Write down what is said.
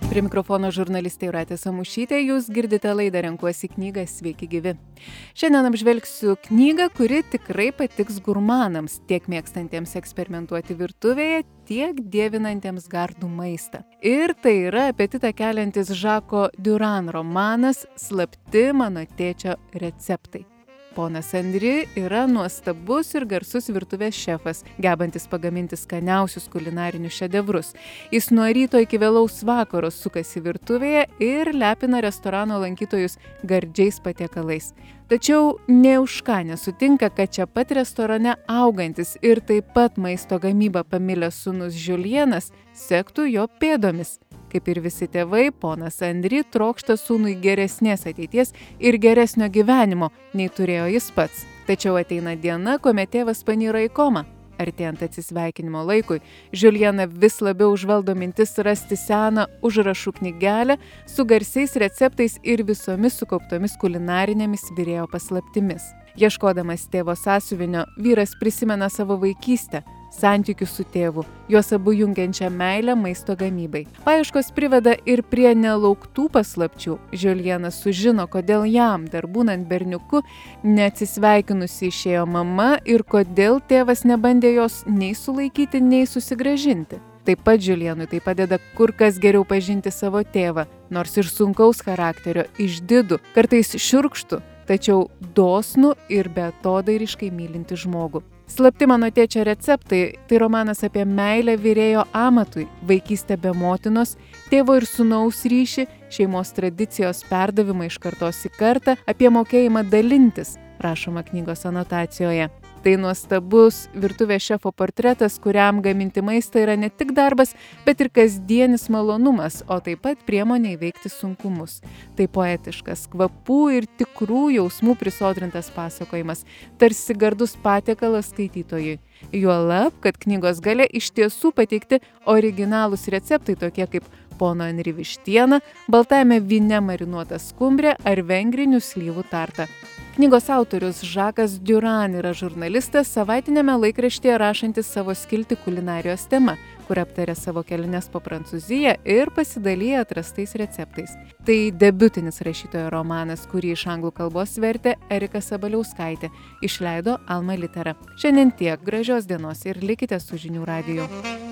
Prie mikrofono žurnalistė Jūratė Samušytė, jūs girdite laidą Renkuosi knygą Sveiki gyvi. Šiandien apžvelgsiu knygą, kuri tikrai patiks gurmanams, tiek mėgstantiems eksperimentuoti virtuvėje, tiek dievinantiems gardų maistą. Ir tai yra apetitą keliantis Žako Diuran romanas Slapti mano tėčio receptai. Ponas Andri yra nuostabus ir garsus virtuvės šefas, gebantis pagaminti skaniausius kulinarinius šedevrus. Jis nuo ryto iki vėlaus vakaro sukasi virtuvėje ir lepina restorano lankytojus gardžiais patiekalais. Tačiau nė už ką nesutinka, kad čia pat restorane augantis ir taip pat maisto gamybą pamilęs sūnus Žiulienas sektų jo pėdomis. Kaip ir visi tėvai, ponas Andri trokšta sūnui geresnės ateities ir geresnio gyvenimo, nei turėjo jis pats. Tačiau ateina diena, kuomet tėvas panyra į komą. Artėjant atsisveikinimo laikui, Žiulieną vis labiau užvaldo mintis rasti seną užrašų knygelę su garsiais receptais ir visomis sukauptomis kulinarinėmis virėjo paslaptimis. Ieškodamas tėvo sąsiuvinio, vyras prisimena savo vaikystę, santykius su tėvu, juos abu jungiančią meilę maisto gamybai. Paieškos priveda ir prie nelauktų paslapčių. Žiulienas sužino, kodėl jam, dar būnant berniuku, neatsisveikinusi išėjo mama ir kodėl tėvas nebandė jos nei sulaikyti, nei susigrąžinti. Taip pat Žiulienui tai padeda kur kas geriau pažinti savo tėvą, nors ir sunkaus charakterio, išdidų, kartais šiurkštų, tačiau dosnų ir beatodairiškai mylinti žmogų. Slapti mano tėčio receptai – tai romanas apie meilę virėjo amatui, vaikystę be motinos, tėvo ir sūnaus ryšį, šeimos tradicijos perdavimą iš kartos į kartą, apie mokėjimą dalintis, rašoma knygos anotacijoje. Tai nuostabus virtuvės šefo portretas, kuriam gaminti maistą yra ne tik darbas, bet ir kasdienis malonumas, o taip pat priemonė įveikti sunkumus. Tai poetiškas, kvapų ir tikrų jausmų prisodrintas pasakojimas, tarsi gardus patiekalas skaitytojui. Juolab, kad knygos gale iš tiesų pateikti originalūs receptai tokie kaip pono Andri vištiena, baltajame vyne marinuota skumbrė ar vengrinių slyvų tarta. Knygos autorius Žakas Diuran yra žurnalistas, savaitiniame laikraštyje rašantis savo skiltį kulinarijos tema, kur aptarė savo keliones po Prancūziją ir pasidalyja atrastais receptais. Tai debiutinis rašytojo romanas, kurį iš anglų kalbos vertė Erika Sabaliauskaitė, išleido Alma Litera. Šiandien tiek, gražios dienos ir likite su Žinių radiju.